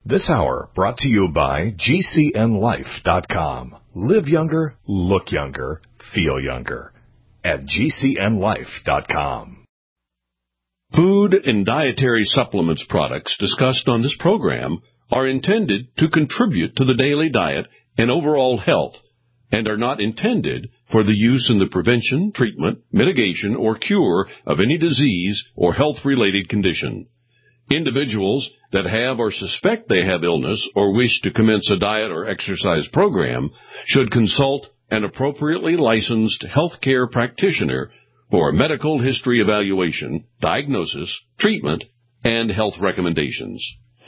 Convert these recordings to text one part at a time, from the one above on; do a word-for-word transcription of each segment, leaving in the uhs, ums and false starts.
This hour brought to you by G C N life dot com. Live younger, look younger, feel younger at G C N life dot com. Food and dietary supplements products discussed on this program are intended to contribute to the daily diet and overall health and are not intended for the use in the prevention, treatment, mitigation, or cure of any disease or health-related condition. Individuals that have or suspect they have illness or wish to commence a diet or exercise program should consult an appropriately licensed healthcare practitioner for a medical history evaluation, diagnosis, treatment, and health recommendations.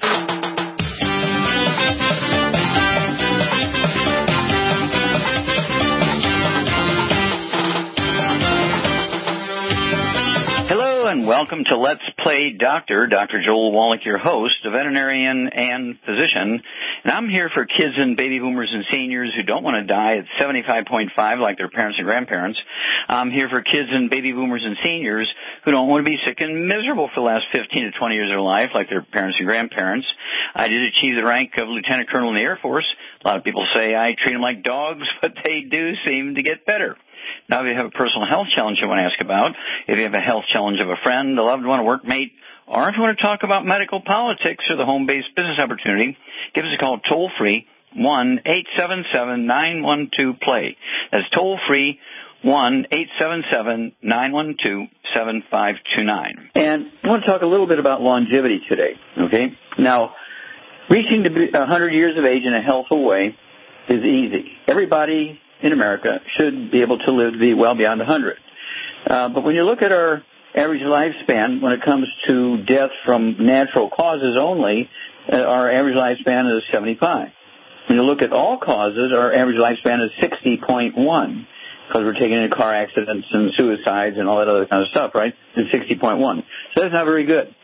And welcome to Let's Play Doctor. Doctor Joel Wallach, your host, a veterinarian and physician. And I'm here for kids and baby boomers and seniors who don't want to die at seventy-five point five like their parents and grandparents. I'm here for kids and baby boomers and seniors who don't want to be sick and miserable for the last fifteen to twenty years of their life like their parents and grandparents. I did achieve the rank of lieutenant colonel in the Air Force. A lot of people say I treat them like dogs, but they do seem to get better. Now, if you have a personal health challenge you want to ask about, if you have a health challenge of a friend, a loved one, a workmate, or if you want to talk about medical politics or the home-based business opportunity, give us a call toll-free, one eight seven seven nine one two play. That's toll-free, one eight seven seven nine one two seven five two nine. And I want to talk a little bit about longevity today, okay? Now, reaching to one hundred years of age in a healthful way is easy. Everybody in America should be able to live to be well beyond one hundred. Uh, but when you look at our average lifespan, when it comes to death from natural causes only, uh, our average lifespan is seventy-five. When you look at all causes, our average lifespan is sixty point one, because we're taking into car accidents and suicides and all that other kind of stuff, right? It's sixty point one. So that's not very good.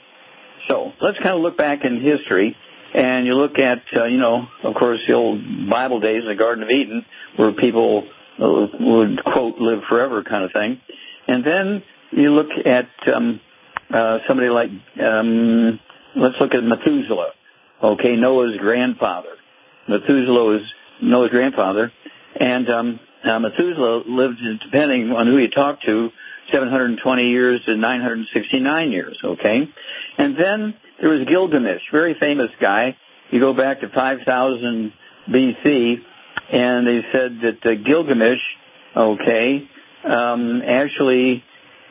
So let's kind of look back in history. And you look at, uh, you know, of course, the old Bible days in the Garden of Eden, where people uh, would, quote, live forever kind of thing. And then you look at um, uh, somebody like, um, let's look at Methuselah, okay, Noah's grandfather. Methuselah was Noah's grandfather. And um, uh, Methuselah lived, depending on who you talk to, seven hundred twenty years to nine hundred sixty-nine years, okay? And then there was Gilgamesh, very famous guy. You go back to five thousand B C, and they said that uh, Gilgamesh, okay, um, actually,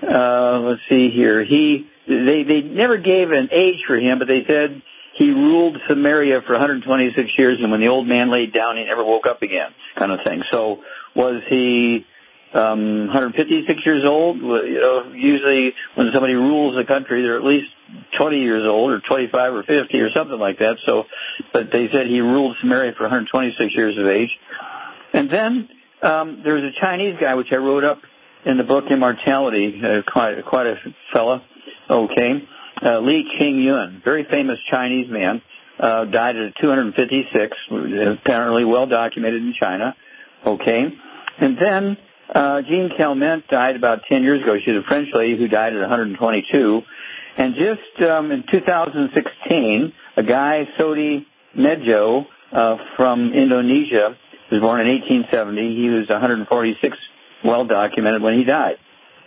uh, let's see here, he, they, they never gave an age for him, but they said he ruled Samaria for one hundred twenty-six years, and when the old man laid down, he never woke up again, kind of thing. So was he um, one hundred fifty-six years old? You know, usually when somebody rules a country, they're at least twenty years old, or twenty-five or fifty or something like that. So, but they said he ruled Samaria for one hundred twenty-six years of age. And then um, there was a Chinese guy, which I wrote up in the book Immortality, uh, quite, quite a fella, okay, uh, Li Qingyun, very famous Chinese man, uh, died at two hundred fifty-six, apparently well documented in China, okay. And then uh, Jean Calment died about ten years ago. She's a French lady who died at one hundred twenty-two. And just um, in two thousand sixteen, a guy, Sodi Medjo, uh, from Indonesia, was born in eighteen seventy. He was one hundred forty-six, well documented when he died.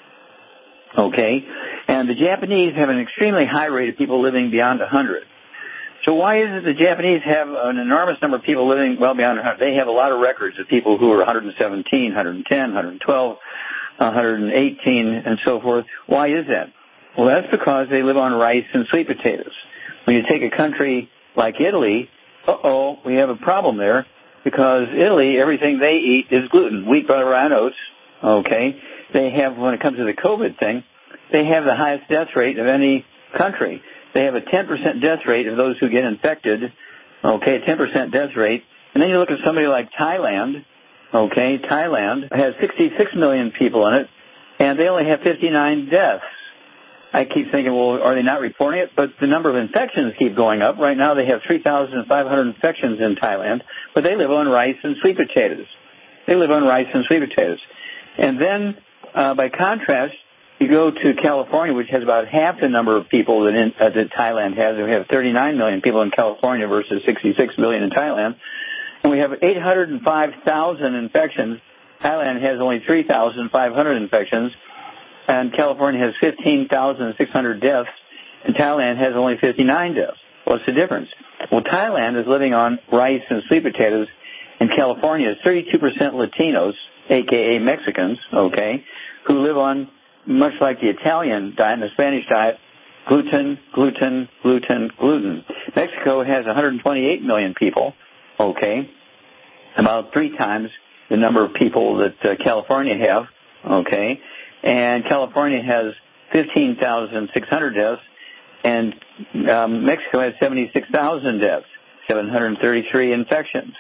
Okay? And the Japanese have an extremely high rate of people living beyond one hundred. So why is it the Japanese have an enormous number of people living well beyond one hundred? They have a lot of records of people who are one hundred seventeen, one hundred ten, one hundred twelve, one hundred eighteen, and so forth. Why is that? Well, that's because they live on rice and sweet potatoes. When you take a country like Italy, uh-oh, we have a problem there, because Italy, everything they eat is gluten, wheat, butter, rye, and oats, okay? They have, when it comes to the COVID thing, they have the highest death rate of any country. They have a ten percent death rate of those who get infected, okay, a ten percent death rate. And then you look at somebody like Thailand, okay, Thailand has sixty-six million people in it, and they only have fifty-nine deaths. I keep thinking, well, are they not reporting it? But the number of infections keep going up. Right now they have three thousand five hundred infections in Thailand, but they live on rice and sweet potatoes. They live on rice and sweet potatoes. And then, uh, by contrast, You go to California, which has about half the number of people that, in, uh, that Thailand has. We have thirty-nine million people in California versus sixty-six million in Thailand. And we have eight hundred five thousand infections. Thailand has only three thousand five hundred infections. And California has fifteen thousand six hundred deaths. And Thailand has only fifty-nine deaths. What's the difference? Well, Thailand is living on rice and sweet potatoes. And California is thirty-two percent Latinos, a k a. Mexicans, okay, who live on, much like the Italian diet and the Spanish diet, gluten, gluten, gluten, gluten. Mexico has one hundred twenty-eight million people, okay, about three times the number of people that uh, California have, okay, and California has fifteen thousand six hundred deaths, and um, Mexico has seventy-six thousand deaths, seven hundred thirty-three infections,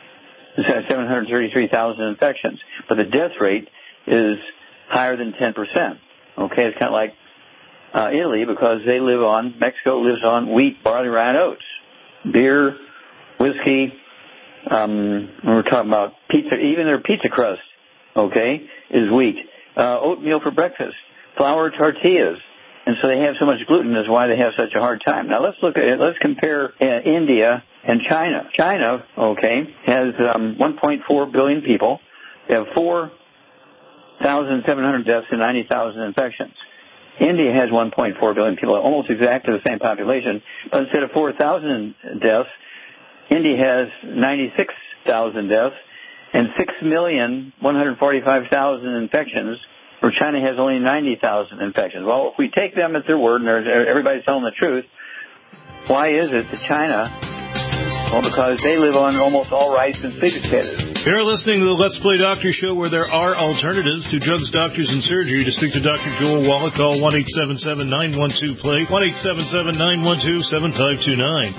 seven hundred thirty-three thousand infections, but the death rate is higher than ten percent. Okay, it's kind of like uh, Italy, because they live on, Mexico lives on wheat, barley, rye, and oats, beer, whiskey. Um, we're talking about pizza, even their pizza crust, okay, is wheat. Uh, oatmeal for breakfast, flour tortillas. And so they have so much gluten is why they have such a hard time. Now let's look at it. Let's compare uh, India and China. China, okay, has um, one point four billion people. They have four thousand seven hundred deaths and ninety thousand infections. India has one point four billion people, almost exactly the same population. But instead of four thousand deaths, India has ninety-six thousand deaths and six million one hundred forty-five thousand infections, where China has only ninety thousand infections. Well, if we take them at their word and everybody's telling the truth, why is it that China? Well, because they live on almost all rice and sweet potatoes. You're listening to the Let's Play Doctor Show, where there are alternatives to drugs, doctors, and surgery. To speak to Doctor Joel Wallach, call one eight seven seven nine one two play, one eight seven seven nine one two seven five two nine.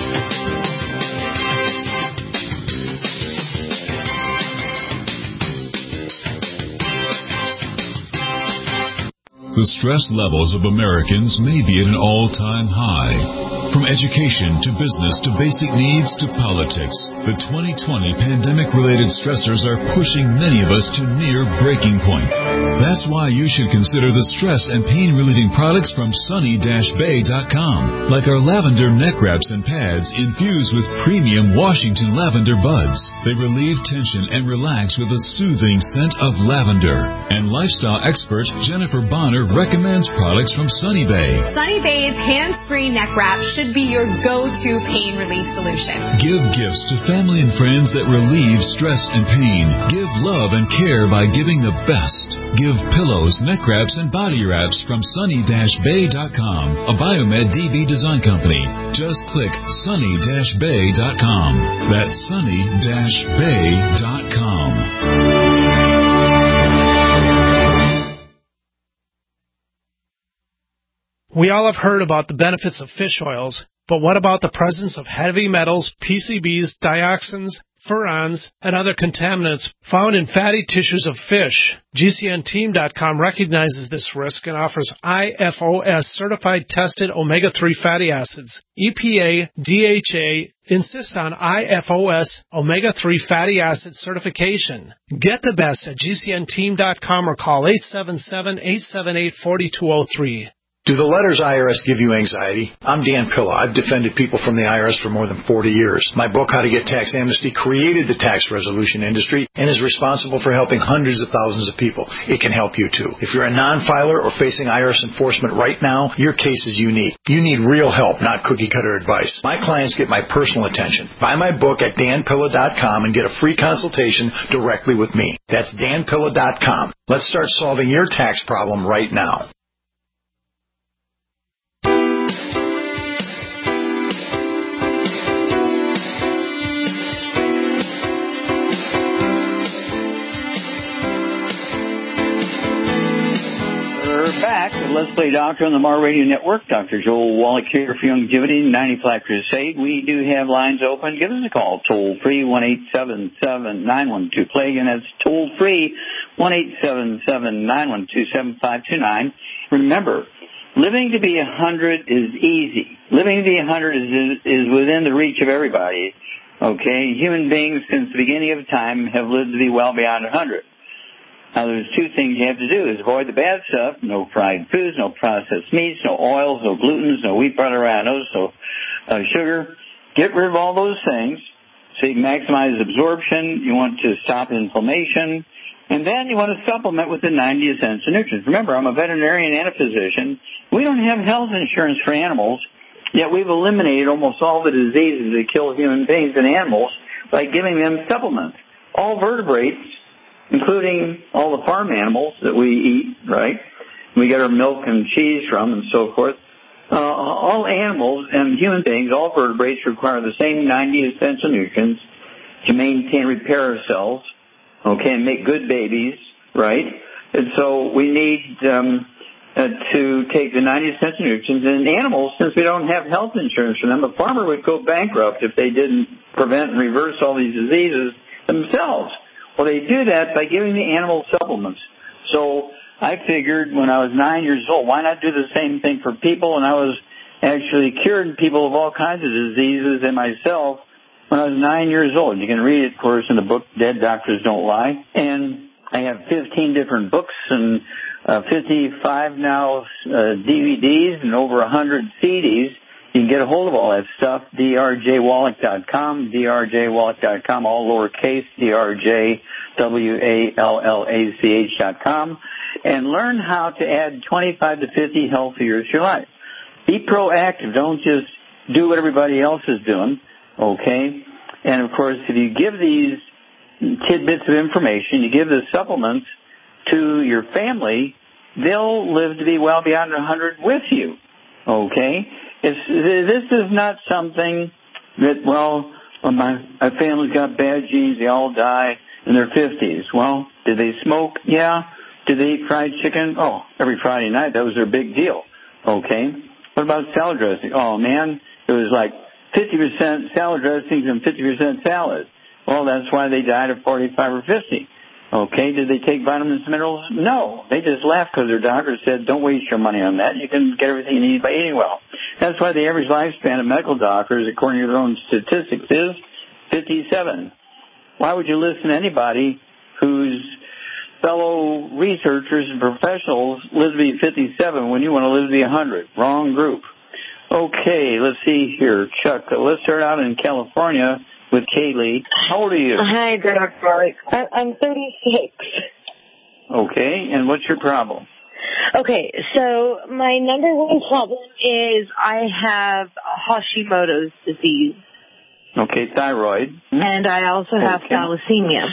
The stress levels of Americans may be at an all-time high. From education to business to basic needs to politics, the twenty twenty pandemic-related stressors are pushing many of us to near breaking point. That's why you should consider the stress and pain-relieving products from sunny dash bay dot com, like our lavender neck wraps and pads infused with premium Washington lavender buds. They relieve tension and relax with a soothing scent of lavender. And lifestyle expert Jennifer Bonner recommends products from Sunny Bay. Sunny Bay's hands-free neck wrap should be your go-to pain relief solution. Give gifts to family and friends that relieve stress and pain. Give love and care by giving the best. Give pillows, neck wraps, and body wraps from sunny dash bay dot com, a Biomed D B design company. Just click sunny dash bay dot com. That's sunny dash bay dot com. We all have heard about the benefits of fish oils, but what about the presence of heavy metals, P C Bs, dioxins, furans, and other contaminants found in fatty tissues of fish? G C N team dot com recognizes this risk and offers I F O S certified tested omega three fatty acids. E P A, D H A insist on I F O S omega three fatty acid certification. Get the best at G C N team dot com or call eight seven seven, eight seven eight, four two zero three. Do the letters I R S give you anxiety? I'm Dan Pilla. I've defended people from the I R S for more than forty years. My book, How to Get Tax Amnesty, created the tax resolution industry and is responsible for helping hundreds of thousands of people. It can help you too. If you're a non-filer or facing I R S enforcement right now, your case is unique. You need real help, not cookie-cutter advice. My clients get my personal attention. Buy my book at dan pilla dot com and get a free consultation directly with me. That's dan pilla dot com. Let's start solving your tax problem right now. Back with Let's Play Doctor on the Mar Radio Network. Doctor Joel Wallach here for Longevity, ninety-five Crusade. We do have lines open. Give us a call, toll free, one eight seven seven, nine one two, play. And that's toll free, one eight seven seven, nine one two, seven five two nine. Remember, living to be one hundred is easy. Living to be one hundred is, is within the reach of everybody. Okay? Human beings since the beginning of time have lived to be well beyond one hundred. Now, there's two things you have to do is avoid the bad stuff, no fried foods, no processed meats, no oils, no glutens, no wheat, butter, rhinos, no uh, sugar. Get rid of all those things so you can maximize absorption. You want to stop inflammation. And then you want to supplement with the ninety essential nutrients. Remember, I'm a veterinarian and a physician. We don't have health insurance for animals, yet we've eliminated almost all the diseases that kill human beings and animals by giving them supplements. All vertebrates, including all the farm animals that we eat, right? We get our milk and cheese from and so forth. Uh, all animals and human beings, all vertebrates require the same ninety essential nutrients to maintain repair cells, okay, and make good babies, right? And so we need um, uh, to take the ninety essential nutrients. And animals, since we don't have health insurance for them, a farmer would go bankrupt if they didn't prevent and reverse all these diseases themselves. Well, they do that by giving the animals supplements. So I figured when I was nine years old, why not do the same thing for people? And I was actually cured people of all kinds of diseases and myself when I was nine years old. You can read it, of course, in the book Dead Doctors Don't Lie. And I have fifteen different books and uh, fifty-five now uh, D V Ds and over one hundred C Ds. You can get a hold of all that stuff, D R J Wallach dot com, D R J Wallach dot com, all lowercase, D R J W A L L A C H dot com, and learn how to add twenty-five to fifty healthy years to your life. Be proactive. Don't just do what everybody else is doing, okay? And, of course, if you give these tidbits of information, you give the supplements to your family, they'll live to be well beyond one hundred with you, okay? It's, this is not something that, well, my, my family's got bad genes, they all die in their fifties. Well, did they smoke? Yeah. Did they eat fried chicken? Oh, every Friday night, that was their big deal. Okay. What about salad dressing? Oh, man, it was like fifty percent salad dressings and fifty percent salad. Well, that's why they died at forty-five or fifty. Okay, did they take vitamins and minerals? No. They just laughed because their doctor said, don't waste your money on that. You can get everything you need by eating well. That's why the average lifespan of medical doctors, according to their own statistics, is fifty-seven. Why would you listen to anybody whose fellow researchers and professionals live to be fifty-seven when you want to live to be one hundred? Wrong group. Okay, let's see here. Chuck, let's start out in California with Kaylee. How old are you? Hi, Doctor Wallach. I'm thirty-six. Okay, and what's your problem? Okay, so my number one problem is I have Hashimoto's disease. Okay, thyroid. And I also have okay. thalassemia.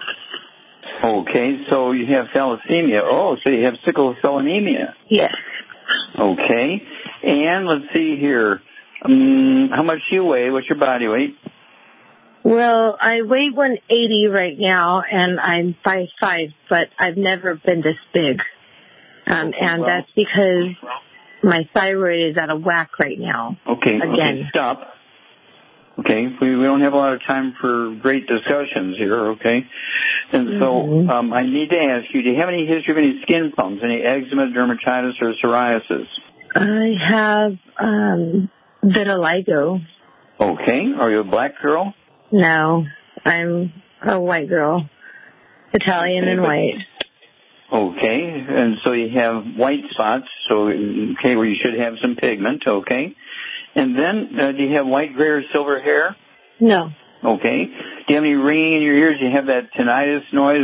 Okay, so you have thalassemia. Oh, so you have sickle cell anemia. Yes. Okay, and let's see here. Um, how much do you weigh? What's your body weight? Well, I weigh one eighty right now, and I'm five five, but I've never been this big. Um, okay, and well, that's because my thyroid is out of whack right now. Okay, again. Okay, stop. Okay, we, we don't have a lot of time for great discussions here, okay? And so mm-hmm. um, I need to ask you, do you have any history of any skin problems, any eczema, dermatitis, or psoriasis? I have um, vitiligo. Okay, are you a black girl? No, I'm a white girl, Italian okay, and but, white. Okay, and so you have white spots, so okay, where you should have some pigment, okay? And then, uh, do you have white, gray, or silver hair? No. Okay. Do you have any ringing in your ears? Do you have that tinnitus noise,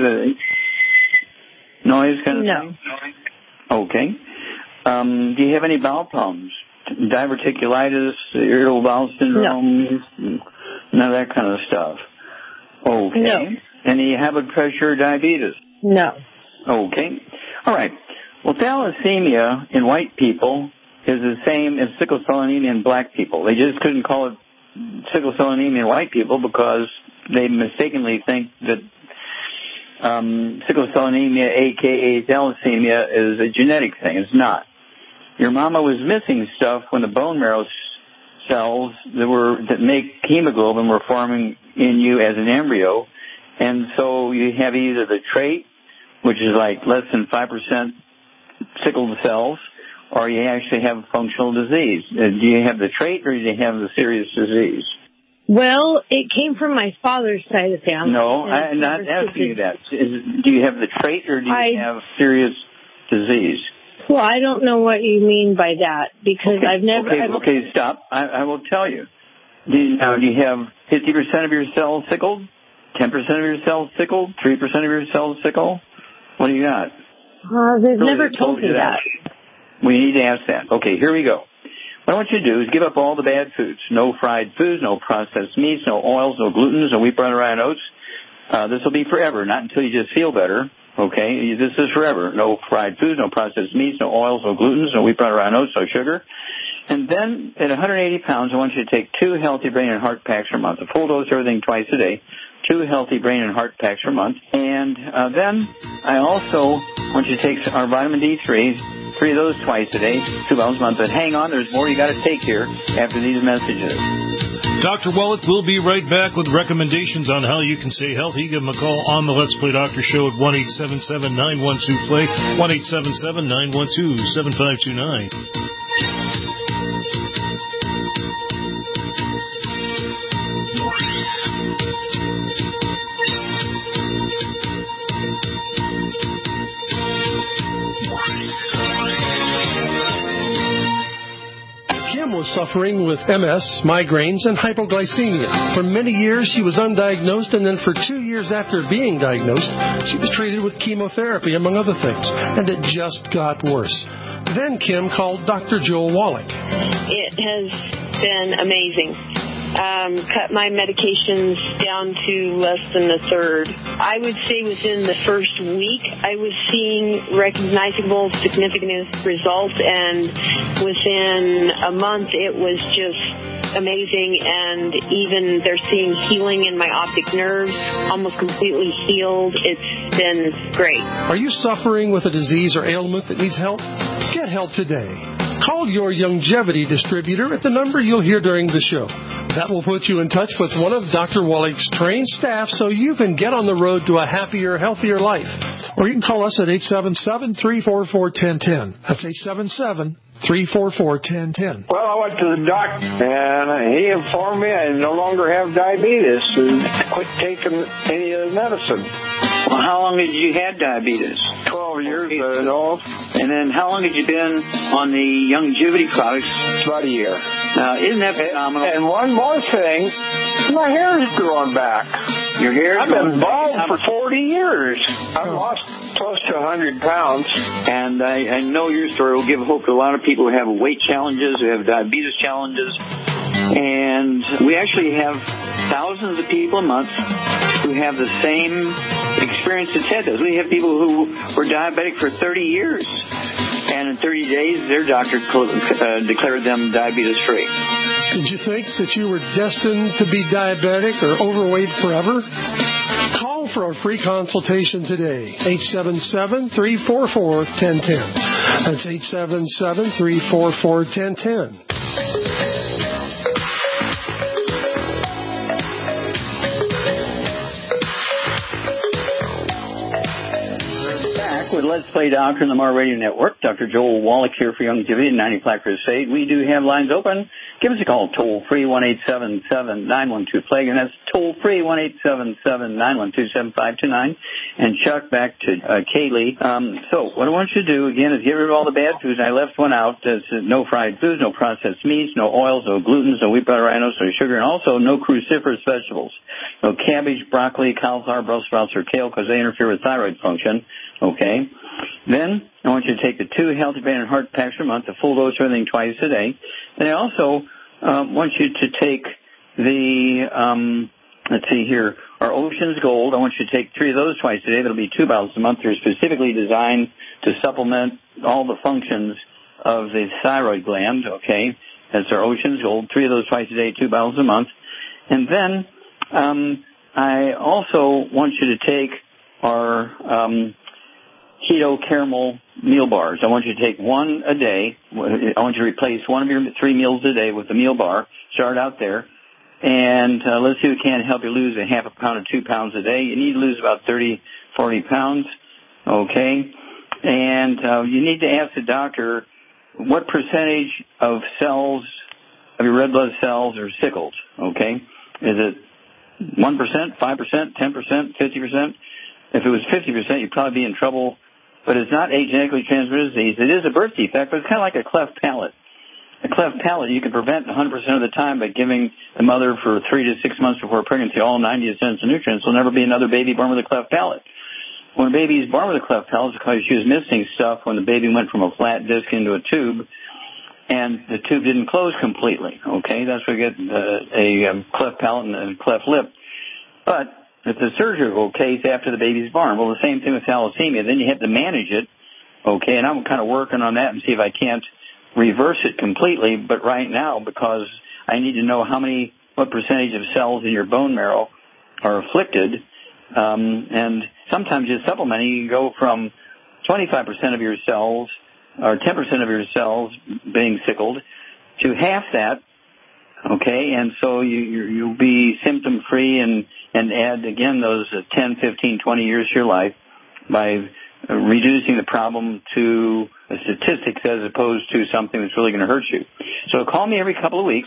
uh, noise kind of no. thing? No. Okay. Um, do you have any bowel problems? Diverticulitis, irritable bowel syndrome? No. None of that kind of stuff. Okay. No. Any high blood pressure or diabetes? No. Okay. All right. Well, thalassemia in white people is the same as sickle cell anemia in black people. They just couldn't call it sickle cell anemia in white people because they mistakenly think that um, sickle cell anemia, a k a thalassemia, is a genetic thing. It's not. Your mama was missing stuff when the bone marrow cells that were that make hemoglobin were forming in you as an embryo, and so you have either the trait, which is like less than five percent sickled cells, or you actually have a functional disease. Uh, do you have the trait, or do you have the serious disease? Well, it came from my father's side of the family. No, I'm not asking you that. Is, do you have the trait or do you I, have serious disease? Well, I don't know what you mean by that because okay, I've never... Okay, I've, okay, stop. I, I will tell you. Do you, now, do you have fifty percent of your cells sickled? ten percent of your cells sickled? three percent of your cells sickled? What do you got? Uh, they've really, never told, told me that. that. We need to ask that. Okay, here we go. What I want you to do is give up all the bad foods. No fried foods, no processed meats, no oils, no glutens, no wheat, bran, rye, and oats. Uh, this will be forever, not until you just feel better. Okay, this is forever. No fried foods, no processed meats, no oils, no glutens, no wheat, bran, rye, and oats, no sugar. And then at one hundred eighty pounds, I want you to take two healthy brain and heart packs per month, a full dose of everything twice a day, two healthy brain and heart packs per month. And uh, then I also want you to take our vitamin D three, three of those twice a day, two bottles a month. But hang on, there's more you got to take here after these messages. Doctor Wallach will be right back with recommendations on how you can stay healthy. Give him a call on the Let's Play Doctor Show at one eight seven seven, nine one two, play, one eight seven seven, nine one two, seven five two nine. Kim was suffering with M S, migraines, and hypoglycemia. For many years, she was undiagnosed, and then for two years after being diagnosed, she was treated with chemotherapy, among other things, and it just got worse. Then Kim called Doctor Joel Wallach. It has been amazing. Um, cut my medications down to less than a third. I would say within the first week, I was seeing recognizable, significant results, and within a month, it was just amazing, and even they're seeing healing in my optic nerves, almost completely healed. It's been great. Are you suffering with a disease or ailment that needs help? Get help today. Call your longevity distributor at the number you'll hear during the show. That will put you in touch with one of Doctor Wallach's trained staff so you can get on the road to a happier, healthier life. Or you can call us at eight seven seven, three four four, one zero one zero. That's eight seven seven, three four four, one zero one zero. Well, I went to the doctor, and he informed me I no longer have diabetes and quit taking any of the medicine. Well, how long had you had diabetes? Twelve years, I know. And then how long had you been on the longevity products? About a year. Now, isn't that phenomenal? And one more thing, my hair is growing back. Your hair is I've been bald back. for forty years. I've lost close to one hundred pounds. And I, I know your story will give hope to a lot of people who have weight challenges, who have diabetes challenges. And we actually have thousands of people a month who have the same experience as Ted does. We have people who were diabetic for thirty years. And in thirty days, their doctor uh, declared them diabetes-free. Did you think that you were destined to be diabetic or overweight forever? Call for a free consultation today. eight seven seven, three four four, one zero one zero. That's eight seven seven, three four four, one zero one zero. With Let's Play Doctor on the Mar Radio Network. Doctor Joel Wallach here for Longevity at ninety Plaque Crusade. We do have lines open. Give us a call, toll free, one eight seven seven, nine one two, plague, and that's toll free, one eight seven seven, nine one two, seven five two nine. And Chuck, back to uh, Kaylee. Um, so what I want you to do, again, is get rid of all the bad foods. I left one out. That's no fried foods, no processed meats, no oils, no glutens, no wheat, butter, rhinos, no sugar, and also no cruciferous vegetables. No cabbage, broccoli, cauliflower, Brussels sprouts, or kale, because they interfere with thyroid function. Okay. Then I want you to take the two healthy brain and heart packs per month, a full dose of everything twice a day. And I also um, want you to take the, um, let's see here, our Ocean's Gold. I want you to take three of those twice a day. That'll be two bottles a month. They're specifically designed to supplement all the functions of the thyroid gland. Okay. That's our Ocean's Gold. Three of those twice a day, two bottles a month. And then um, I also want you to take our um, keto caramel meal bars. I want you to take one a day. I want you to replace one of your three meals a day with a meal bar. Start out there. And uh, let's see if we can help you lose a half a pound or two pounds a day. You need to lose about thirty, forty pounds. Okay. And uh, you need to ask the doctor what percentage of cells, of your red blood cells, are sickled. Okay. Is it one percent, five percent, ten percent, fifty percent? If it was fifty percent, you'd probably be in trouble. But it's not a genetically transmitted disease. It is a birth defect, but it's kind of like a cleft palate. A cleft palate you can prevent one hundred percent of the time by giving the mother for three to six months before pregnancy all ninety essential nutrients. There'll never be another baby born with a cleft palate. When a baby is born with a cleft palate, it's because she was missing stuff when the baby went from a flat disc into a tube, and the tube didn't close completely. Okay, that's where you get uh, a um, cleft palate and a cleft lip. But it's a surgical case after the baby's born. Well, the same thing with thalassemia. Then you have to manage it. Okay, and I'm kind of working on that and see if I can't reverse it completely. But right now, because I need to know how many, what percentage of cells in your bone marrow are afflicted, um, and sometimes just supplementing, you can go from twenty-five percent of your cells or ten percent of your cells being sickled to half that. Okay, and so you, you, you'll be symptom-free and, and add, again, those ten, fifteen, twenty years to your life by uh, reducing the problem to a statistics as opposed to something that's really going to hurt you. So call me every couple of weeks.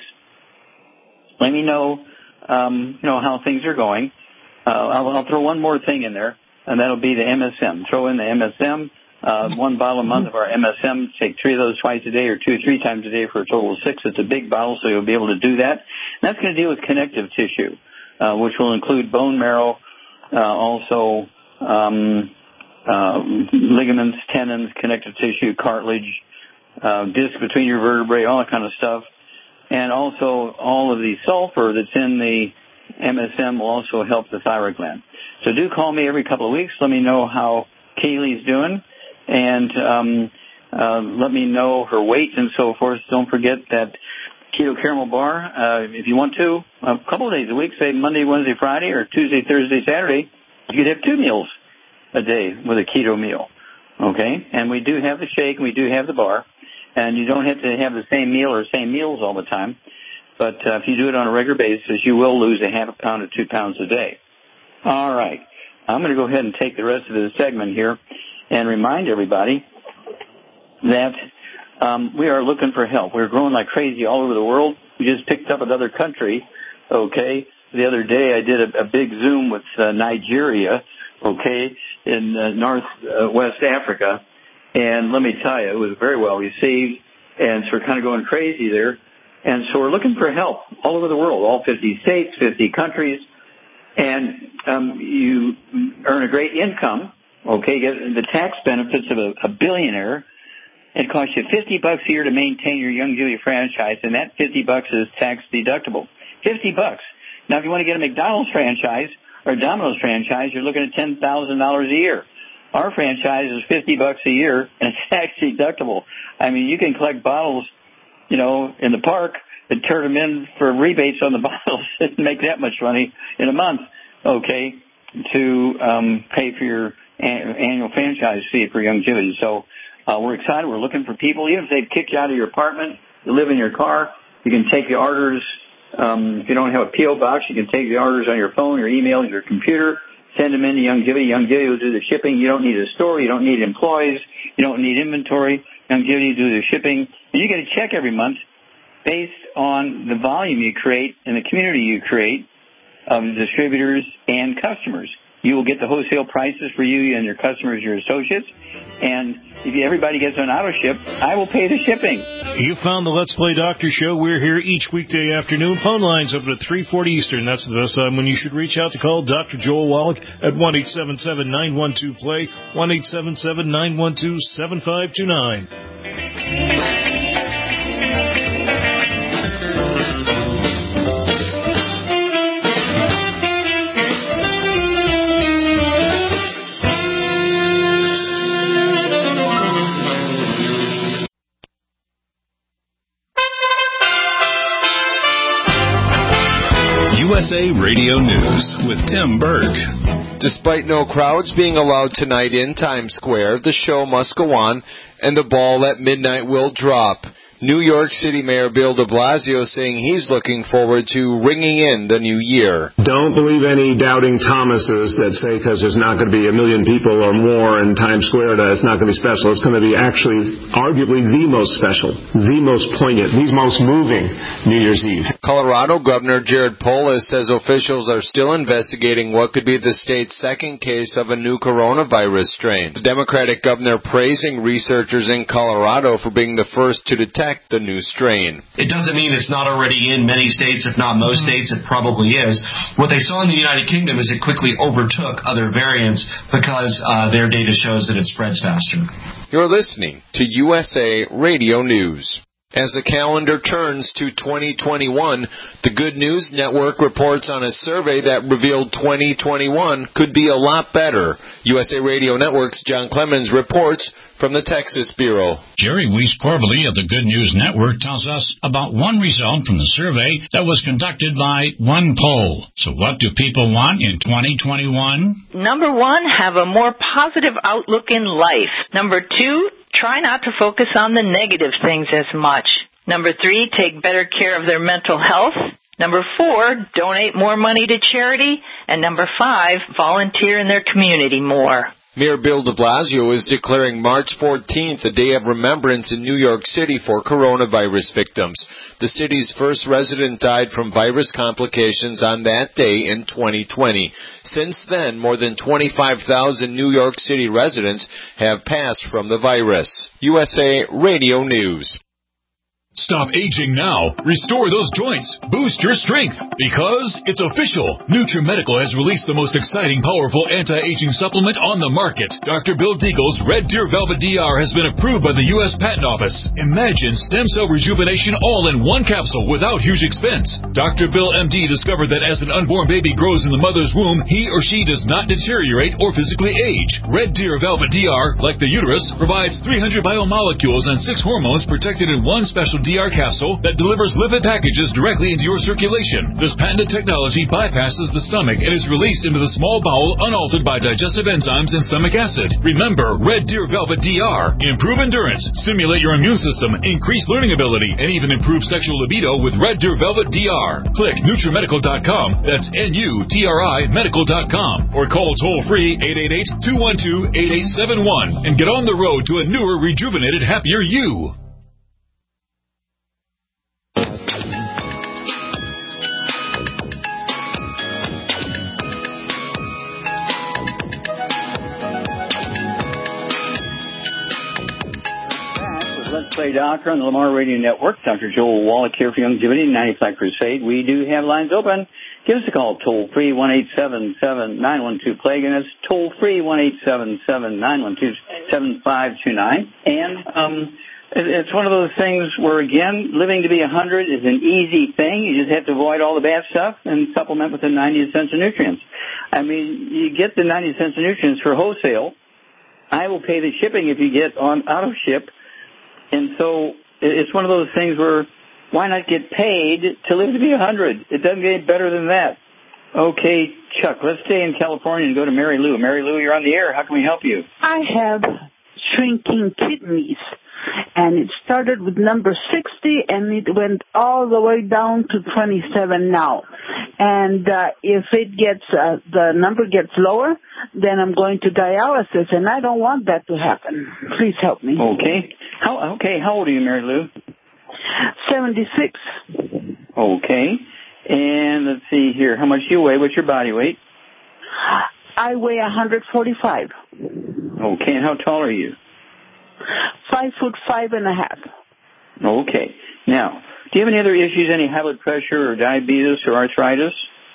Let me know, um, you know, how things are going. Uh, I'll, I'll throw one more thing in there, and that'll be the M S M. Throw in the M S M. Uh, one bottle a month of our M S M. Take three of those twice a day or two or three times a day for a total of six. It's a big bottle, so you'll be able to do that. And that's going to deal with connective tissue, uh, which will include bone marrow, uh, also um, uh, ligaments, tendons, connective tissue, cartilage, uh, disc between your vertebrae, all that kind of stuff. And also all of the sulfur that's in the M S M will also help the thyroid gland. So do call me every couple of weeks. Let me know how Kaylee's doing. And um, uh, let me know her weight and so forth. Don't forget that Keto Caramel Bar, uh, if you want to, a couple of days a week, say Monday, Wednesday, Friday, or Tuesday, Thursday, Saturday, you could have two meals a day with a keto meal. Okay? And we do have the shake, and we do have the bar. And you don't have to have the same meal or same meals all the time. But uh, if you do it on a regular basis, you will lose a half a pound to two pounds a day. All right. I'm going to go ahead and take the rest of the segment here and remind everybody that um, we are looking for help. We're growing like crazy all over the world. We just picked up another country, okay. The other day I did a, a big Zoom with uh, Nigeria, okay, in uh, northwest uh, Africa. And let me tell you, it was very well received. And so we're kind of going crazy there. And so we're looking for help all over the world, all fifty states, fifty countries. And um, you earn a great income, okay, get the tax benefits of a, a billionaire. It costs you fifty bucks a year to maintain your Youngevity franchise, and that fifty bucks is tax deductible. fifty bucks. Now, if you want to get a McDonald's franchise or a Domino's franchise, you're looking at ten thousand dollars a year. Our franchise is fifty bucks a year, and it's tax deductible. I mean, you can collect bottles, you know, in the park and turn them in for rebates on the bottles and make that much money in a month, okay, to um, pay for your an- annual franchise fee for Youngevity. So uh, we're excited. We're looking for people. Even if they've kicked you out of your apartment, you live in your car, you can take the orders. Um, if you don't have a P O box, you can take the orders on your phone, your email, your computer. Send them in to Youngevity. Youngevity will do the shipping. You don't need a store. You don't need employees. You don't need inventory. Youngevity will do the shipping. And you get a check every month based on the volume you create and the community you create of distributors and customers. You will get the wholesale prices for you and your customers, your associates. And if everybody gets an auto ship, I will pay the shipping. You found the Let's Play Doctor Show. We're here each weekday afternoon. Phone lines open at three forty Eastern. That's the best time when you should reach out to call Doctor Joel Wallach at one eight seven seven, nine one two, play, one eight seven seven, nine one two, seven five two nine. U S A Radio News with Tim Berg. Despite no crowds being allowed tonight in Times Square, the show must go on, and the ball at midnight will drop. New York City Mayor Bill de Blasio saying he's looking forward to ringing in the new year. Don't believe any doubting Thomases that say because there's not going to be a million people or more in Times Square that it's not going to be special. It's going to be actually arguably the most special, the most poignant, the most moving New Year's Eve. Colorado Governor Jared Polis says officials are still investigating what could be the state's second case of a new coronavirus strain. The Democratic governor praising researchers in Colorado for being the first to detect the new strain. It doesn't mean it's not already in many states, if not most states. It probably is. What they saw in the United Kingdom is it quickly overtook other variants because uh, their data shows that it spreads faster. You're listening to U S A Radio News. As the calendar turns to twenty twenty-one, the Good News Network reports on a survey that revealed twenty twenty-one could be a lot better. U S A Radio Network's John Clemens reports from the Texas Bureau. Jerry Weiss-Corbally of the Good News Network tells us about one result from the survey that was conducted by one poll. So what do people want in twenty twenty-one? Number one, have a more positive outlook in life. Number two, try not to focus on the negative things as much. Number three, take better care of their mental health. Number four, donate more money to charity. And number five, volunteer in their community more. Mayor Bill de Blasio is declaring March fourteenth a day of remembrance in New York City for coronavirus victims. The city's first resident died from virus complications on that day in twenty twenty. Since then, more than twenty-five thousand New York City residents have passed from the virus. U S A Radio News. Stop aging now. Restore those joints. Boost your strength. Because it's official. NutriMedical has released the most exciting, powerful anti-aging supplement on the market. Doctor Bill Deagle's Red Deer Velvet D R has been approved by the U S Patent Office. Imagine stem cell rejuvenation all in one capsule without huge expense. Doctor Bill M D discovered that as an unborn baby grows in the mother's womb, he or she does not deteriorate or physically age. Red Deer Velvet D R, like the uterus, provides three hundred biomolecules and six hormones protected in one special D R capsule that delivers lipid packages directly into your circulation. This patented technology bypasses the stomach and is released into the small bowel unaltered by digestive enzymes and stomach acid. Remember, Red Deer Velvet D R. Improve endurance, stimulate your immune system, increase learning ability, and even improve sexual libido with Red Deer Velvet D R. Click NutriMedical dot com, that's N U T R I medical dot com, or call toll-free eight eight eight, two one two, eight eight seven one and get on the road to a newer, rejuvenated, happier you. Let's Play Doctor on the Lamar Radio Network. Doctor Joel Wallach here for Youngevity, ninety-five Crusade. We do have lines open. Give us a call, toll-free, one eight seven seven, nine one two, plague, and it's toll-free, one eight seven seven, nine one two, seven five two nine. And um, it, it's one of those things where, again, living to be one hundred is an easy thing. You just have to avoid all the bad stuff and supplement with the ninety cents of nutrients. I mean, you get the ninety cents of nutrients for wholesale. I will pay the shipping if you get on auto ship. And so it's one of those things where why not get paid to live to be one hundred? It doesn't get any better than that. Okay, Chuck, let's stay in California and go to Mary Lou. Mary Lou, you're on the air. How can we help you? I have shrinking kidneys, and it started with number sixty, and it went all the way down to twenty-seven now. And uh, if it gets, uh, the number gets lower, then I'm going to dialysis, and I don't want that to happen. Please help me. Okay. How, okay, how old are you, Mary Lou? seventy-six. Okay. And let's see here. How much do you weigh? What's your body weight? I weigh one forty-five. Okay, and how tall are you? Five foot five and a half. Okay. Now, do you have any other issues, any high blood pressure or diabetes or arthritis?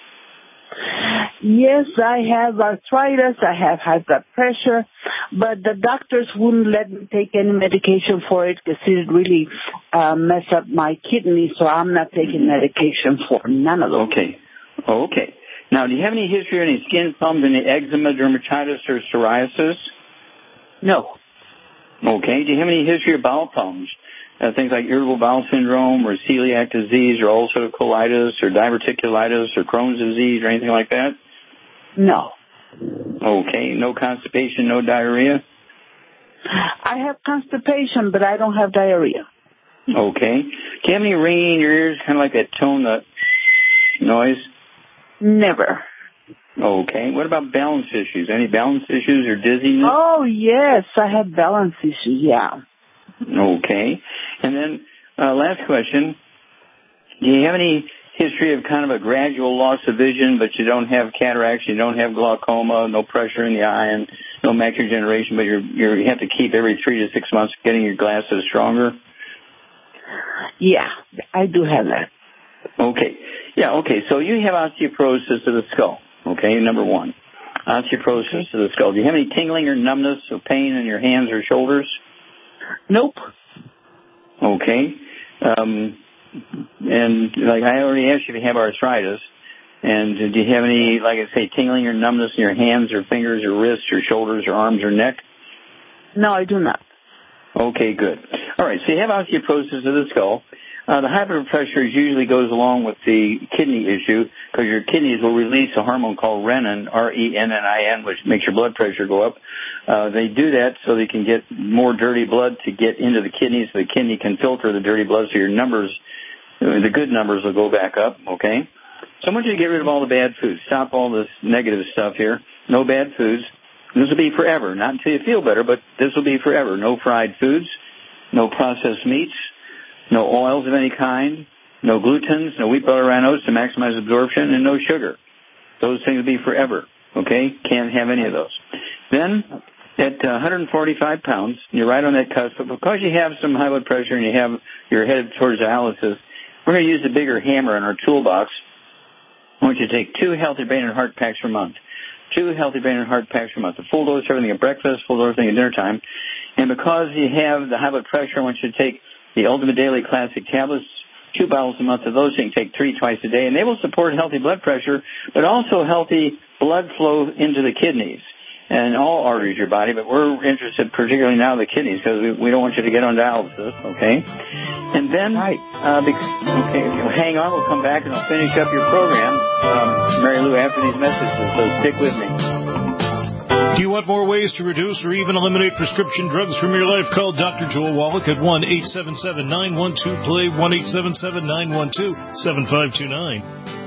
Yes, I have arthritis, I have high blood pressure, but the doctors wouldn't let me take any medication for it because it really uh, messed up my kidney, so I'm not taking medication for none of them. Okay. Okay. Now, do you have any history of any skin problems, any eczema, dermatitis, or psoriasis? No. Okay. Do you have any history of bowel problems? Uh, things like irritable bowel syndrome or celiac disease or ulcerative colitis or diverticulitis or Crohn's disease or anything like that? No. Okay. No constipation, no diarrhea? I have constipation, but I don't have diarrhea. Okay. Do you have any ringing in your ears, kind of like that tone, that noise? Never. Okay. What about balance issues? Any balance issues or dizziness? Oh, yes, I have balance issues, yeah. Okay. And then, uh, last question. Do you have any history of kind of a gradual loss of vision, but you don't have cataracts, you don't have glaucoma, no pressure in the eye, and no macular degeneration, but you're, you're, you have to keep every three to six months getting your glasses stronger? Yeah, I do have that. Okay. Yeah, okay. So you have osteoporosis of the skull, okay, number one. Osteoporosis of the skull. Do you have any tingling or numbness or pain in your hands or shoulders? Nope. Okay. Um, and like I already asked you if you have arthritis. And do you have any, like I say, tingling or numbness in your hands or fingers or wrists or shoulders or arms or neck? No, I do not. Okay, good. All right, so you have osteoporosis of the skull. Uh, the high blood pressure usually goes along with the kidney issue because your kidneys will release a hormone called renin, R E N N I N, which makes your blood pressure go up. Uh, they do that so they can get more dirty blood to get into the kidneys so the kidney can filter the dirty blood so your numbers, the good numbers will go back up, okay? So I want you to get rid of all the bad foods. Stop all this negative stuff here. No bad foods. This will be forever, not until you feel better, but this will be forever. No fried foods, no processed meats, no oils of any kind, no glutens, no wheat, butter, and oats to maximize absorption, and no sugar. Those things will be forever, okay? Can't have any of those. Then, at uh, one hundred forty-five pounds, you're right on that cusp, but because you have some high blood pressure and you have you're headed towards dialysis, we're going to use the bigger hammer in our toolbox. I want you to take two healthy brain and heart packs per month. Two healthy brain and heart packs per month. A full dose everything at breakfast, full dose everything at dinner time. And because you have the high blood pressure, I want you to take the Ultimate Daily Classic tablets, two bottles a month of those. You can take three twice a day. And they will support healthy blood pressure, but also healthy blood flow into the kidneys and all arteries of your body. But we're interested particularly now in the kidneys because we, we don't want you to get on dialysis, okay? And then, uh, because, okay, hang on, we'll come back and I'll finish up your program, um, Mary Lou, after these messages, so stick with me. Do you want more ways to reduce or even eliminate prescription drugs from your life? Call Doctor Joel Wallach at one eight seven seven, nine one two, P L A Y, one eight seven seven, nine one two, seven five two nine.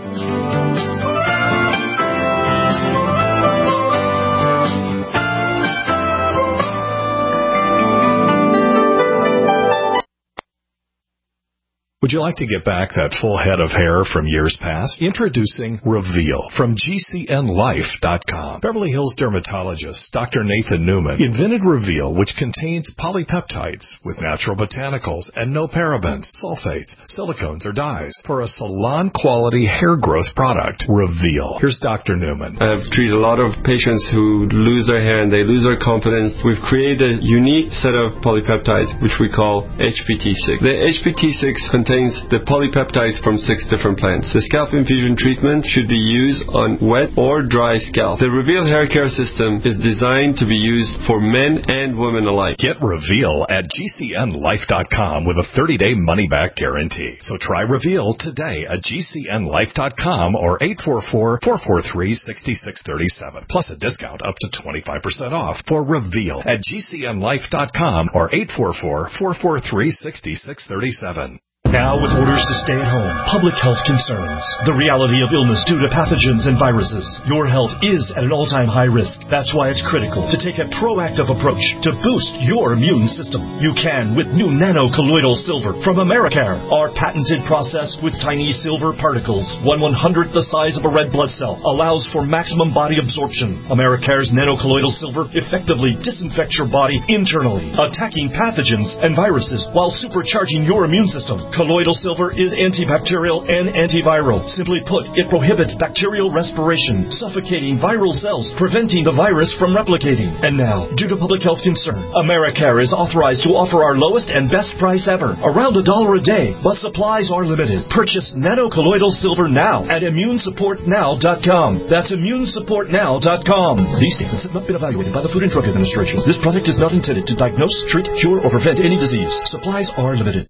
Would you like to get back that full head of hair from years past? Introducing Reveal from G C N life dot com. Beverly Hills dermatologist Doctor Nathan Newman invented Reveal, which contains polypeptides with natural botanicals and no parabens, sulfates, silicones, or dyes for a salon-quality hair growth product. Reveal. Here's Doctor Newman. I've treated a lot of patients who lose their hair and they lose their confidence. We've created a unique set of polypeptides, which we call H P T six. The H P T six contains the polypeptides from six different plants. The scalp infusion treatment should be used on wet or dry scalp. The Reveal hair care system is designed to be used for men and women alike. Get Reveal at G C N life dot com with a thirty-day money-back guarantee. So try Reveal today at G C N life dot com or eight four four, four four three, six six three seven. Plus a discount up to twenty-five percent off for Reveal at G C N life dot com or eight four four, four four three, six six three seven. Now with orders to stay at home, public health concerns, the reality of illness due to pathogens and viruses, your health is at an all-time high risk. That's why it's critical to take a proactive approach to boost your immune system. You can with new nano-colloidal silver from Americare. Our patented process with tiny silver particles, one one-hundredth the size of a red blood cell, allows for maximum body absorption. Americare's nano-colloidal silver effectively disinfects your body internally, attacking pathogens and viruses while supercharging your immune system. Colloidal silver is antibacterial and antiviral. Simply put, it prohibits bacterial respiration, suffocating viral cells, preventing the virus from replicating. And now, due to public health concern, Americare is authorized to offer our lowest and best price ever, around a dollar a day, but supplies are limited. Purchase nano-colloidal silver now at immune support now dot com. That's immune support now dot com. These statements have not been evaluated by the Food and Drug Administration. This product is not intended to diagnose, treat, cure, or prevent any disease. Supplies are limited.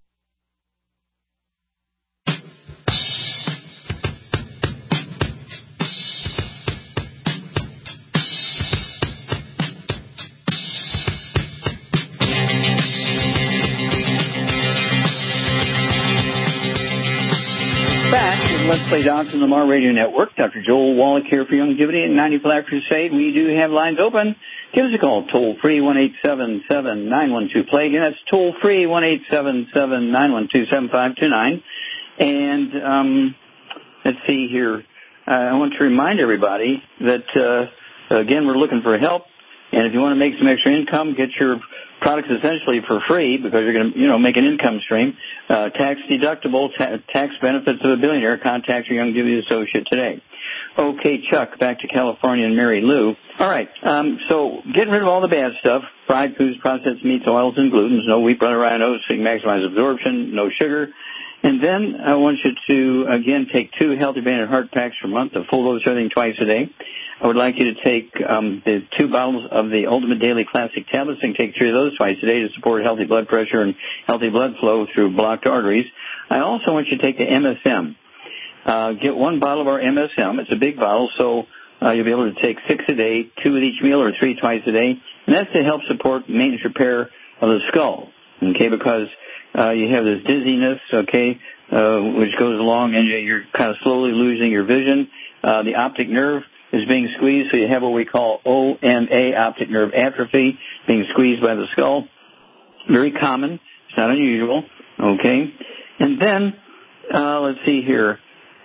Play Docs on the Lamar Radio Network. Doctor Joel Wallach here for Youngevity and ninety Flat Crusade. We do have lines open. Give us a call, toll free, one eight seven seven, nine one two, play. Again, that's toll free, one eight seven seven, nine one two, seven five two nine. And um, let's see here. Uh, I want to remind everybody that, uh, again, we're looking for help. And if you want to make some extra income, get your products essentially for free because you're going to, you know, make an income stream. Uh, tax deductible, ta- tax benefits of a billionaire. Contact your Youngevity associate today. Okay, Chuck, back to California and Mary Lou. All right, um, so getting rid of all the bad stuff, fried foods, processed meats, oils, and glutens, no wheat, butter, rye, and oats, so you can maximize absorption, no sugar. And then I want you to, again, take two Healthy Brain and Heart packs per month, a full dose of everything twice a day. I would like you to take um, the two bottles of the Ultimate Daily Classic tablets and take three of those twice a day to support healthy blood pressure and healthy blood flow through blocked arteries. I also want you to take the M S M. Uh, get one bottle of our M S M. It's a big bottle, so uh, you'll be able to take six a day, two with each meal, or three twice a day. And that's to help support maintenance repair of the skull, okay, because uh, you have this dizziness, okay, uh, which goes along, and you're kind of slowly losing your vision. Uh, the optic nerve is being squeezed, so you have what we call O M A, optic nerve atrophy, being squeezed by the skull. Very common. It's not unusual, okay? And then, uh, let's see here.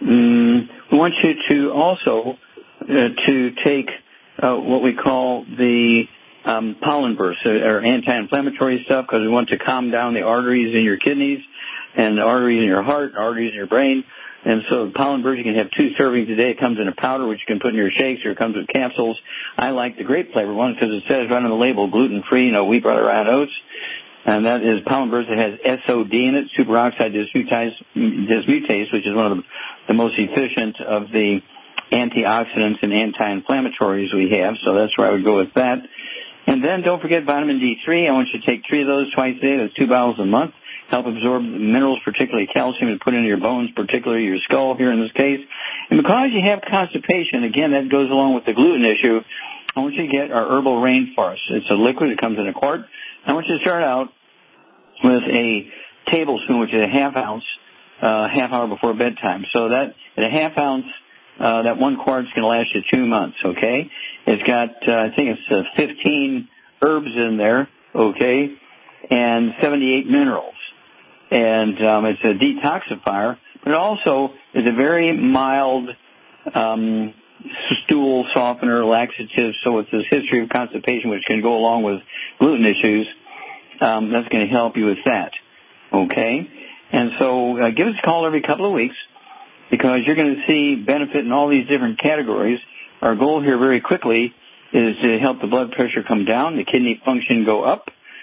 Mm, we want you to also uh, to take uh, what we call the um, pollen bursts, or anti-inflammatory stuff, because we want to calm down the arteries in your kidneys and the arteries in your heart, arteries in your brain. And so the pollen burst, you can have two servings a day. It comes in a powder, which you can put in your shakes, or it comes with capsules. I like the grape flavor one because it says right on the label, gluten-free, no wheat, butter, rye, and oats. And that is pollen burst that has S O D in it, superoxide dismutase, dismutase, which is one of the, the most efficient of the antioxidants and anti-inflammatories we have. So that's where I would go with that. And then don't forget vitamin D three. I want you to take three of those twice a day. That's two bottles a month. Help absorb minerals, particularly calcium, and put into your bones, particularly your skull here in this case. And because you have constipation, again, that goes along with the gluten issue, I want you to get our herbal rainforest. It's a liquid. It comes in a quart. I want you to start out with a tablespoon, which is a half ounce, uh, half hour before bedtime. So that, at a half ounce, uh, that one quart is going to last you two months, okay? It's got, uh, I think it's uh, fifteen herbs in there, okay, and seventy-eight minerals. And um, it's a detoxifier, but it also is a very mild um, stool softener, laxative. So with this history of constipation, which can go along with gluten issues, um, that's going to help you with that, okay? And so uh, give us a call every couple of weeks because you're going to see benefit in all these different categories. Our goal here very quickly is to help the blood pressure come down, the kidney function go up,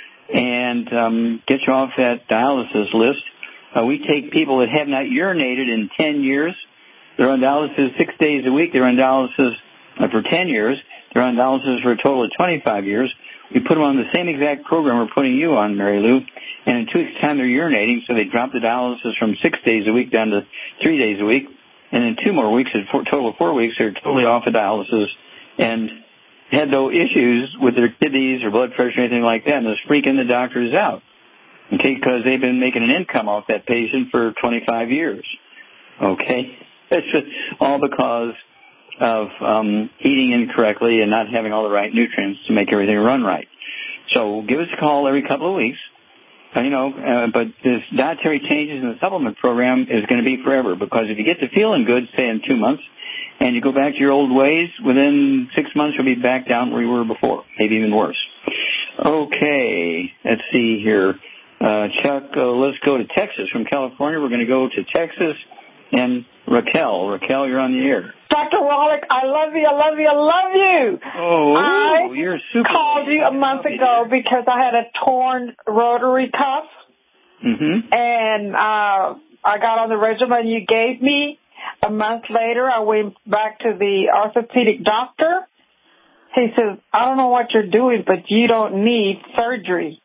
and um, get you off that dialysis list. Uh, we take people that have not urinated in ten years. They're on dialysis six days a week. They're on dialysis uh, for ten years. They're on dialysis for a total of twenty-five years. We put them on the same exact program we're putting you on, Mary Lou, and in two weeks' time they're urinating, so they drop the dialysis from six days a week down to three days a week, and in two more weeks, a total of four weeks, they're totally off of dialysis and had no issues with their kidneys or blood pressure or anything like that, and they're freaking the doctors out, okay, because they've been making an income off that patient for twenty-five years, okay? It's just all because of um, eating incorrectly and not having all the right nutrients to make everything run right. So give us a call every couple of weeks. Uh, you know, uh, but this dietary changes in the supplement program is going to be forever because if you get to feeling good, say in two months, and you go back to your old ways, within six months you'll be back down where you were before, maybe even worse. Okay, let's see here. Uh, Chuck, uh, let's go to Texas. From California, we're going to go to Texas and Raquel. Raquel, you're on the air. Doctor Wallach, I love you, I love you, I love you. Oh, I you're super. called you a month ago because I had a torn rotary cuff, mm-hmm. and uh, I got on the regimen you gave me. A month later, I went back to the orthopedic doctor. He says, I don't know what you're doing, but you don't need surgery.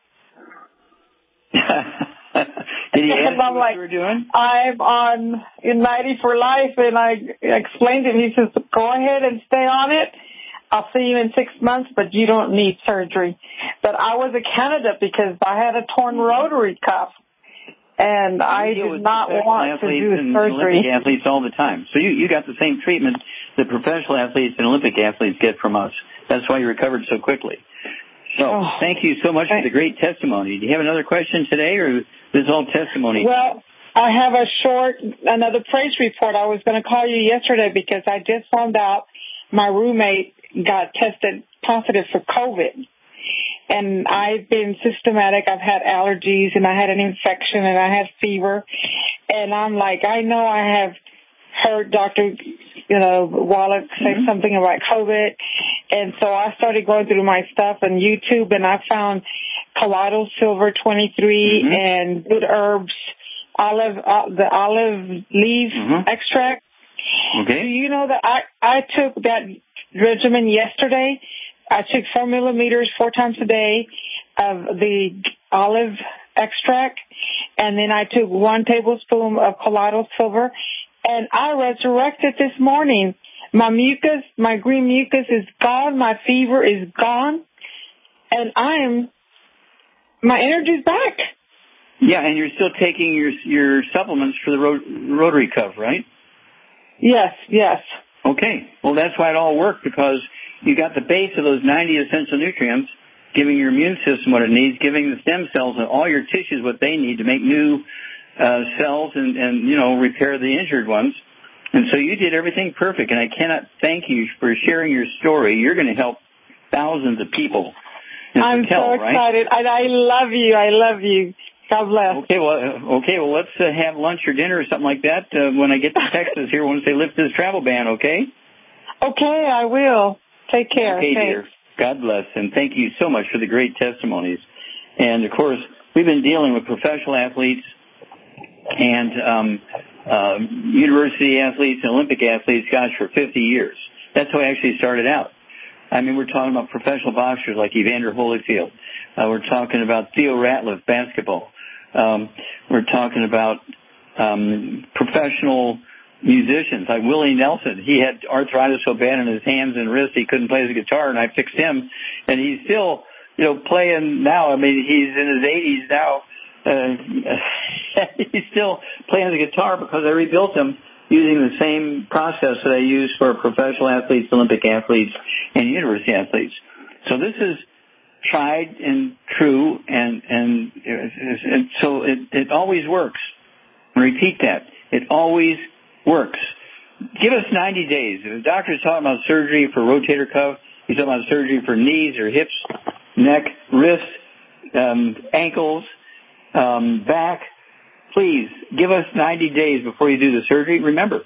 Did he ask I'm you what like, you were doing? I'm on ninety for life, and I explained it. He says, go ahead and stay on it. I'll see you in six months, but you don't need surgery. But I was a candidate because I had a torn rotary cuff. and I deal did with not want to athletes do and surgery. Olympic athletes all the time. So you, you got the same treatment that professional athletes and Olympic athletes get from us. That's why you recovered so quickly. So Oh. thank you so much for the great testimony. Do you have another question today, or this is all testimony? Well, I have a short, another praise report. I was going to call you yesterday because I just found out my roommate got tested positive for COVID. And I've been systematic. I've had allergies, and I had an infection, and I had fever. And I'm like, I know I have heard Doctor you know, Wallach say mm-hmm. something about COVID. And so I started going through my stuff on YouTube, and I found Colloidal Silver twenty-three mm-hmm. and Good Herbs, olive, uh, the olive leaf mm-hmm. extract. Okay. Do you know that I, I took that regimen yesterday? I took four millimeters four times a day of the olive extract, and then I took one tablespoon of Colloidal Silver, and I resurrected this morning. My mucus, my green mucus is gone. My fever is gone, and I'm my energy's back. Yeah, and you're still taking your your supplements for the Ro- Rotary Cuff, right? Yes, yes. Okay. Well, that's why it all worked, because you got the base of those ninety essential nutrients, giving your immune system what it needs, giving the stem cells and all your tissues what they need to make new uh, cells and, and, you know, repair the injured ones. And so you did everything perfect, and I cannot thank you for sharing your story. You're going to help thousands of people. And I'm Raquel, so excited. Right? I, I love you. I love you. God bless. Okay, well, okay, well, let's uh, have lunch or dinner or something like that uh, when I get to Texas here once they lift this travel ban, okay? Okay, I will. Take care. Okay, Thanks. dear. God bless, and thank you so much for the great testimonies. And, of course, we've been dealing with professional athletes and um, uh, university athletes and Olympic athletes, gosh, for fifty years. That's how I actually started out. I mean, we're talking about professional boxers like Evander Holyfield. Uh, we're talking about Theo Ratliff, basketball. Um, we're talking about um, professional musicians like Willie Nelson. He had arthritis so bad in his hands and wrists he couldn't play the guitar, and I fixed him. And he's still, you know, playing now. I mean, he's in his eighties now. Uh, he's still playing the guitar because I rebuilt him using the same process that I use for professional athletes, Olympic athletes, and university athletes. So this is tried and true, and and, and so it, it always works. Repeat that. It always works. Give us ninety days. If the doctor's talking about surgery for rotator cuff, he's talking about surgery for knees or hips, neck, wrists, um, ankles, um, back. Please give us ninety days before you do the surgery. Remember,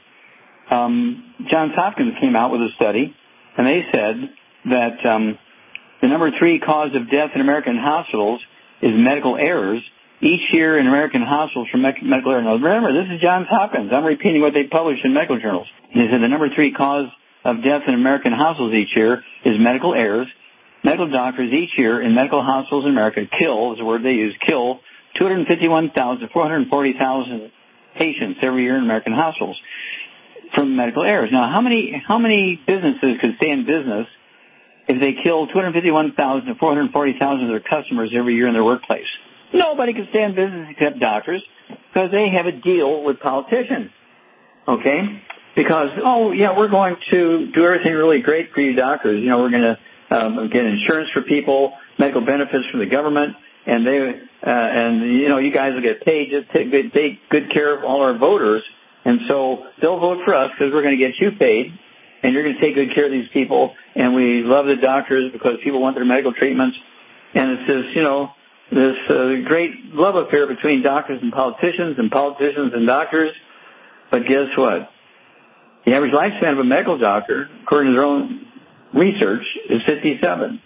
um, Johns Hopkins came out with a study, and they said that um, the number three cause of death in American hospitals is medical errors. Each year in American hospitals from medical errors. Now, remember, this is Johns Hopkins. I'm repeating what they published in medical journals. They said the number three cause of death in American hospitals each year is medical errors. Medical doctors each year in medical hospitals in America kill, is the word they use, kill two hundred fifty-one thousand, four hundred forty thousand patients every year in American hospitals from medical errors. Now, how many how many businesses could stay in business if they kill two hundred fifty-one thousand, four hundred forty thousand of their customers every year in their workplace? Nobody can stay in business except doctors, because they have a deal with politicians, okay? Because, oh, yeah, we're going to do everything really great for you doctors. You know, we're going to um, get insurance for people, medical benefits from the government, and they, uh, and you know, you guys will get paid. Just take good, take good care of all our voters, and so they'll vote for us because we're going to get you paid, and you're going to take good care of these people. And we love the doctors because people want their medical treatments, and it's just, you know, this uh, great love affair between doctors and politicians, and politicians and doctors. But guess what? The average lifespan of a medical doctor, according to their own research, is fifty-seven.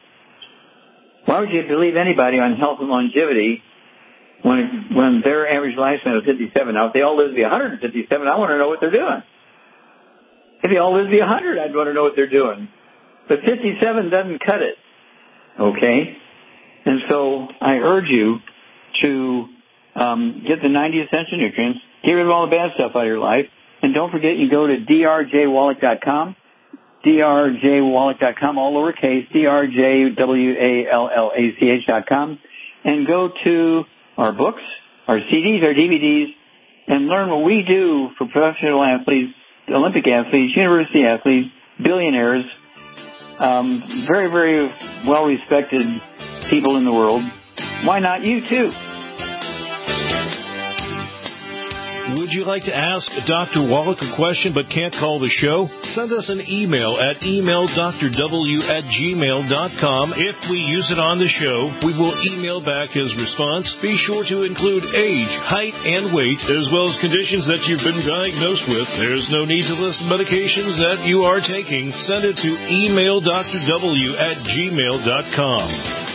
Why would you believe anybody on health and longevity when when their average lifespan is fifty-seven? Now, if they all live to be one hundred fifty-seven, I want to know what they're doing. If they all live to be one hundred, I'd want to know what they're doing. But fifty-seven doesn't cut it, okay? And so I urge you to um, get the ninety essential nutrients, get rid of all the bad stuff out of your life, and don't forget you go to d r j wallach dot com, d r j wallach dot com, all lowercase, d r j w a l l a c h dot com, and go to our books, our C Ds, our D V Ds, and learn what we do for professional athletes, Olympic athletes, university athletes, billionaires, um, very, very well-respected people in the world. Why not you, too? Would you like to ask Doctor Wallach a question but can't call the show? Send us an email at email dr w at gmail dot com. If we use it on the show, we will email back his response. Be sure to include age, height, and weight, as well as conditions that you've been diagnosed with. There's no need to list medications that you are taking. Send it to email dr w at gmail dot com.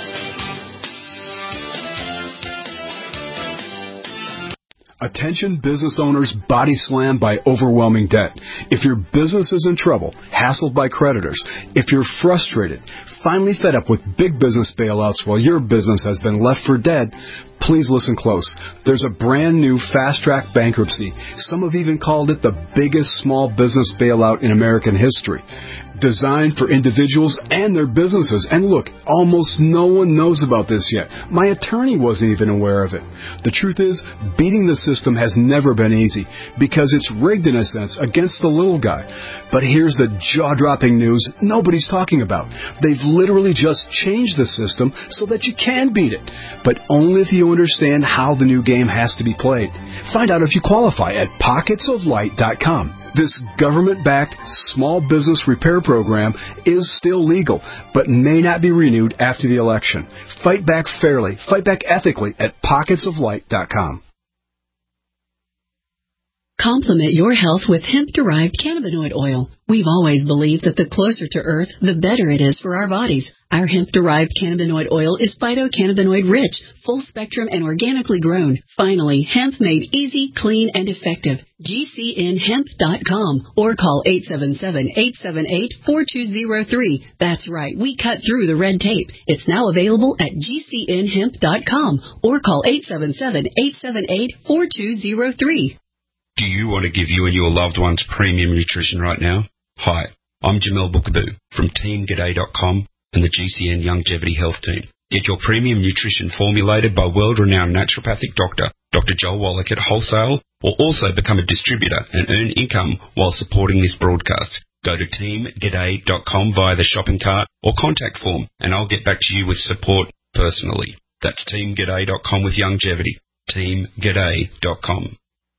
Attention business owners body slammed by overwhelming debt. If your business is in trouble, hassled by creditors, if you're frustrated, finally fed up with big business bailouts while your business has been left for dead, please listen close. There's a brand new fast-track bankruptcy. Some have even called it the biggest small business bailout in American history. Designed for individuals and their businesses. And look, almost no one knows about this yet. My attorney wasn't even aware of it. The truth is, beating the system has never been easy because it's rigged in a sense against the little guy. But here's the jaw-dropping news nobody's talking about. They've literally just changed the system so that you can beat it, but only if you understand how the new game has to be played. Find out if you qualify at pockets of light dot com. This government-backed small business repair program is still legal, but may not be renewed after the election. Fight back fairly, fight back ethically at pockets of light dot com. Complement your health with hemp-derived cannabinoid oil. We've always believed that the closer to Earth, the better it is for our bodies. Our hemp-derived cannabinoid oil is phytocannabinoid-rich, full-spectrum, and organically grown. Finally, hemp made easy, clean, and effective. G C N hemp dot com or call eight seven seven, eight seven eight, four two zero three. That's right, we cut through the red tape. It's now available at G C N hemp dot com or call eight seven seven, eight seven eight, four two zero three. Do you want to give you and your loved ones premium nutrition right now? Hi, I'm Jamel Bookaboo from team g'day dot com and the G C N Longevity Health Team. Get your premium nutrition formulated by world-renowned naturopathic doctor, Doctor Joel Wallach at wholesale, or also become a distributor and earn income while supporting this broadcast. Go to team g'day dot com via the shopping cart or contact form, and I'll get back to you with support personally. That's team g'day dot com with longevity. team g'day dot com.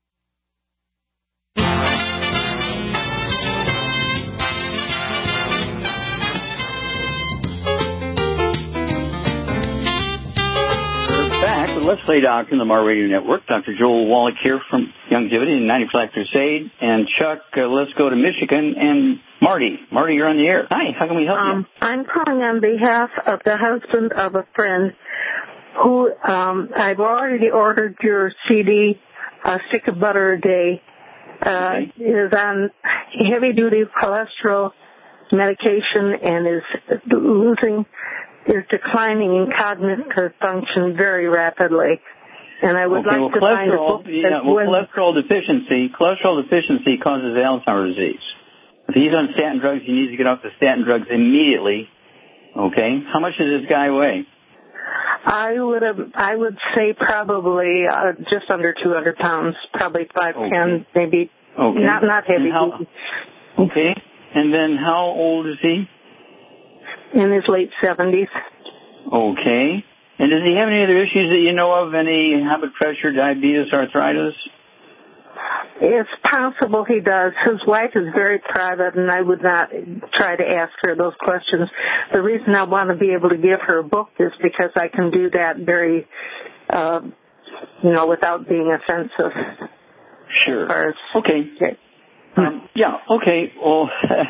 Back with Let's Play Doctor on the Mar Radio Network. Doctor Joel Wallach here from Longevity and ninety-five Crusade. And Chuck, uh, let's go to Michigan. And Marty. Marty, you're on the air. Hi, how can we help um, you? I'm calling on behalf of the husband of a friend who um, I've already ordered your C D, a stick of butter a day. Uh, okay. Is on heavy-duty cholesterol medication and is losing, is declining in cognitive function very rapidly. And I would okay, like well, to find a book yeah, well, when... cholesterol deficiency, cholesterol deficiency causes Alzheimer's disease. If he's on statin drugs, he needs to get off the statin drugs immediately. Okay? How much does this guy weigh? I would have, I would say probably uh, just under two hundred pounds, probably five ten, okay. maybe. Okay. Not not heavy. How, okay. And then how old is he? In his late seventies. Okay. And does he have any other issues that you know of? Any high blood pressure, diabetes, arthritis? It's possible he does. His wife is very private, and I would not try to ask her those questions. The reason I want to be able to give her a book is because I can do that very, uh, you know, without being offensive. Sure. As, okay. okay. Um, yeah. Okay. Well.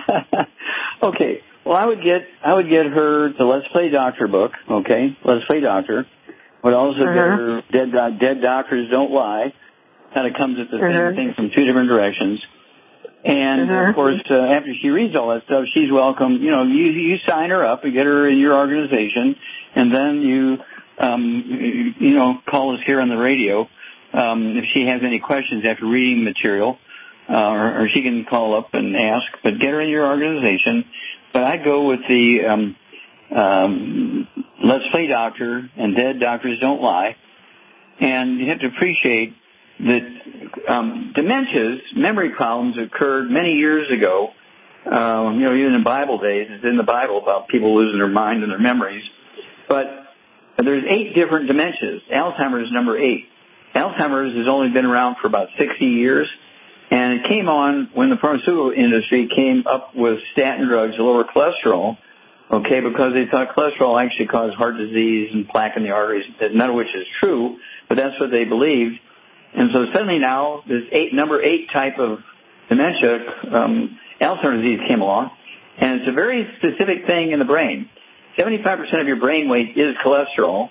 okay. Well, I would get I would get her the Let's Play Doctor book. Okay. Let's Play Doctor. Would also uh-huh. get her Dead uh, Dead Doctors Don't Lie. Kind of comes at the uh-huh. same thing from two different directions. And, uh-huh. of course, uh, after she reads all that stuff, she's welcome. You know, you you sign her up and get her in your organization, and then you, um, you, you know, call us here on the radio um, if she has any questions after reading material, uh, or, or she can call up and ask. But get her in your organization. But I go with the um, um, Let's Play Doctor and Dead Doctors Don't Lie. And you have to appreciate that um, dementias, memory problems, occurred many years ago. Um, you know, even in Bible days, it's in the Bible about people losing their mind and their memories. But there's eight different dementias. Alzheimer's is number eight. Alzheimer's has only been around for about sixty years, and it came on when the pharmaceutical industry came up with statin drugs to lower cholesterol, okay, because they thought cholesterol actually caused heart disease and plaque in the arteries, none of which is true, but that's what they believed. And so suddenly now this eight, number eight type of dementia, um, Alzheimer's disease came along, and it's a very specific thing in the brain. seventy-five percent of your brain weight is cholesterol,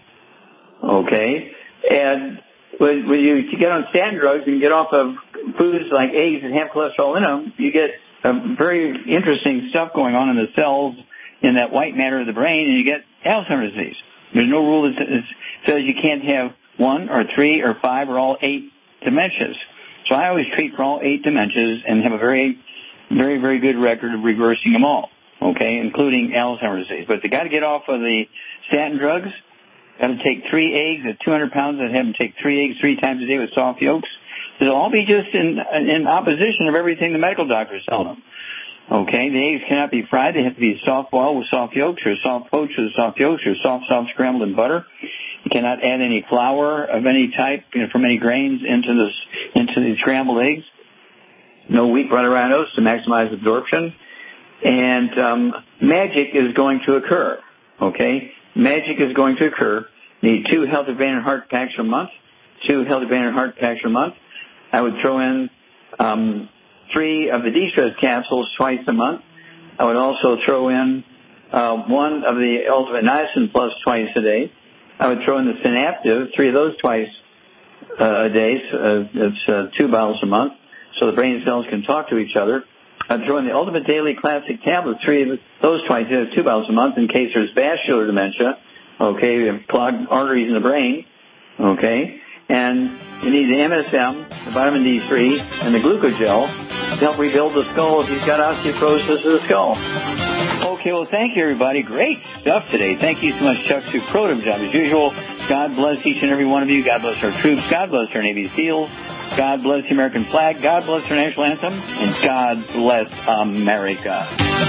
okay, and when, when you get on statin drugs and get off of foods like eggs that have cholesterol in them, you get um, very interesting stuff going on in the cells in that white matter of the brain, and you get Alzheimer's disease. There's no rule that says you can't have one or three or five or all eight dementias. So I always treat for all eight dementias and have a very, very, very good record of reversing them all, okay, including Alzheimer's disease. But they got to get off of the statin drugs. Got to take three eggs at two hundred pounds. I'd have them take three eggs three times a day with soft yolks. It'll all be just in in opposition of everything the medical doctors tell them. Okay, the eggs cannot be fried. They have to be soft boiled with soft yolks, or soft poached with soft yolks, or soft, soft scrambled in butter. You cannot add any flour of any type, you know, from any grains into this into these scrambled eggs. No wheat, butter, or oats to maximize absorption. And um, magic is going to occur. Okay. Magic is going to occur. Need two Healthy Brain and Heart packs a month. Two Healthy Brain and Heart packs a month. I would throw in um, three of the de-stress capsules twice a month. I would also throw in uh, one of the Ultimate Niacin Plus twice a day. I would throw in the Synaptive, three of those twice uh, a day. So, uh, it's uh, two bottles a month, so the brain cells can talk to each other. I'd throw in the Ultimate Daily Classic Tablet, three of those twice, two bottles a month in case there's vascular dementia, okay, clogged arteries in the brain, okay, and you need the M S M, the vitamin D three, and the glucogel to help rebuild the skull if you've got osteoporosis of the skull. Okay, well, thank you, everybody. Great stuff today. Thank you so much, Chuck Sucrotum, job as usual. God bless each and every one of you. God bless our troops. God bless our Navy SEALs. God bless the American flag. God bless our national anthem. And God bless America.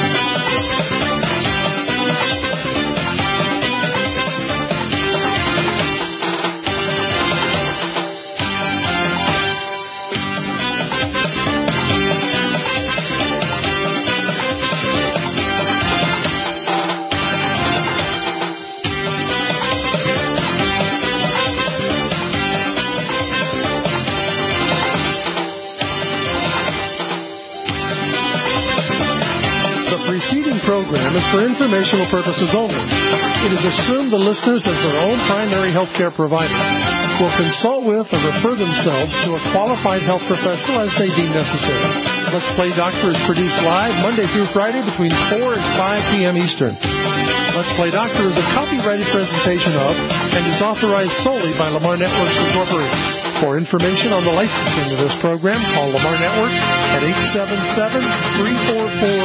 Program is for informational purposes only. It is assumed the listeners, as their own primary health care provider, will consult with or refer themselves to a qualified health professional as they deem necessary. Let's Play Doctor is produced live Monday through Friday between four and five p.m. Eastern. Let's Play Doctor is a copyrighted presentation of and is authorized solely by Lamar Networks Incorporated. For information on the licensing of this program, call Lamar Networks at eight seven seven, three four four.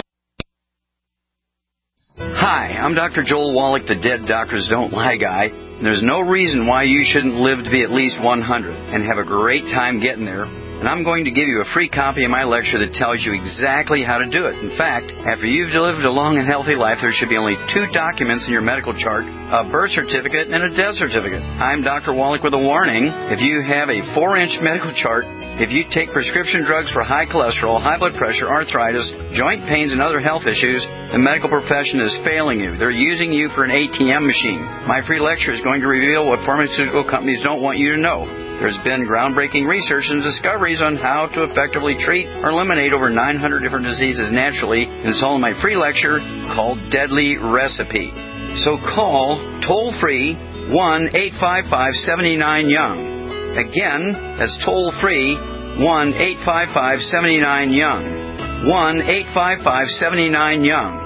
Hi, I'm Doctor Joel Wallach, the Dead Doctors Don't Lie guy. There's no reason why you shouldn't live to be at least one hundred and have a great time getting there. And I'm going to give you a free copy of my lecture that tells you exactly how to do it. In fact, after you've lived a long and healthy life, there should be only two documents in your medical chart, a birth certificate and a death certificate. I'm Doctor Wallach with a warning. If you have a four-inch medical chart, if you take prescription drugs for high cholesterol, high blood pressure, arthritis, joint pains, and other health issues, the medical profession is failing you. They're using you for an A T M machine. My free lecture is going to reveal what pharmaceutical companies don't want you to know. There's been groundbreaking research and discoveries on how to effectively treat or eliminate over nine hundred different diseases naturally, and it's all in my free lecture called Deadly Recipe. So call toll-free one eight five five, seven nine, young. Again, that's toll-free one eight five five, seven nine, young. one eight five five, seven nine, young.